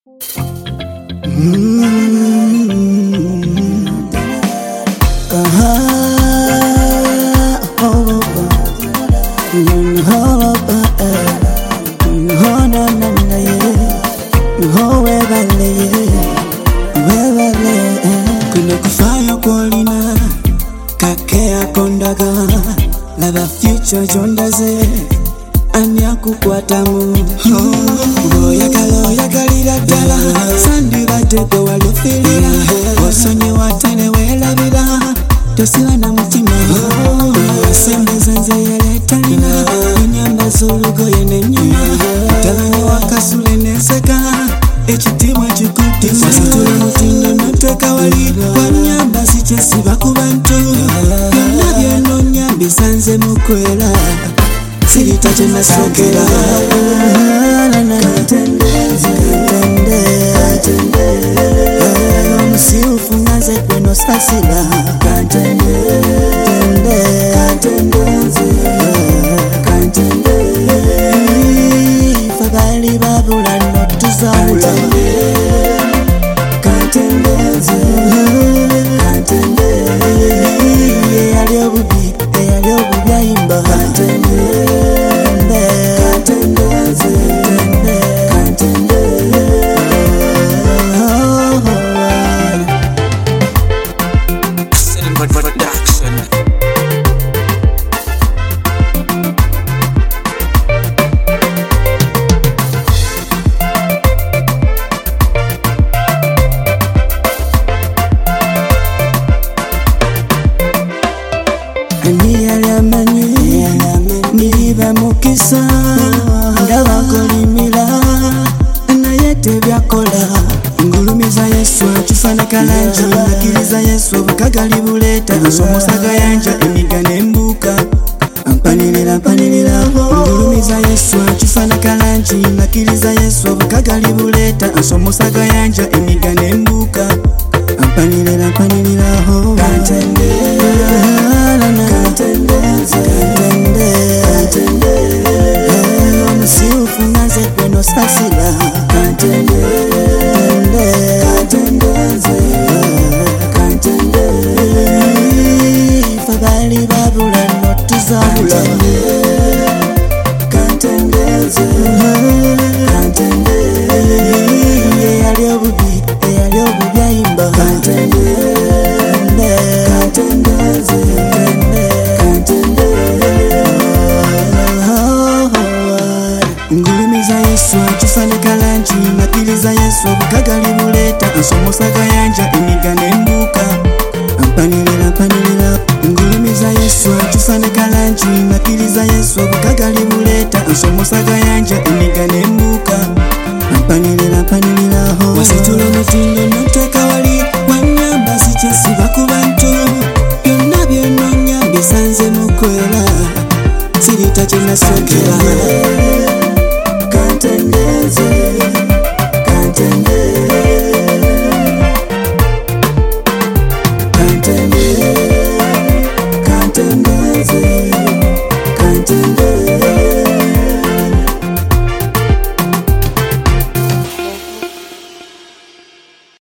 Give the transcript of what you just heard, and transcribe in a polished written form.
Lava future jondaze anya kukwatamu Boya kalira dala Sandi bateko walufilira Osonye watane welabira Tosila na mutima Sembe zanze yeletalina Inyamba zulugo yene nyuma Talanyi wakasule neseka Echitimwa chikutima Situle mutindo noteka wali Wanyamba sichesi bakubantu Yonabye nyambi sanze mukwela Siritache nasokela Omusiufu naze kweno sasila Fagali babula notuzawula Eyaliobubi ayimba Niba mukisa Ndaba kolimila Nayete byakola Ngulumiza Yesu Chufana kalanja Nakiliza Yesu Bukagali buleta Asomosaga yanja Emigane mbuka Ampanilila Ngulumiza Yesu Chufana kalanja Nakiliza Yesu Bukagali buleta Asomosaga yanja Emigane mbuka Ampanilila Kantende Omusiufu naze kweno sasila Fagali babula notuzawula Eyaliobubi ayimba Ngulumiza Yesu Chufane kalanji Nakiliza Yesu Bukagali buleta Asomosaga yanja Emigane mbuka Ampanilila Ngulumiza Yesu Chufane kalanji Nakiliza Yesu Bukagali buleta Asomosaga yanja Emigane mbuka Ampanilila Wasitule mutindo noteka wali Wanyamba sichesi bakubantu Yonabye nyambi sanze mukwela Siritache nasokela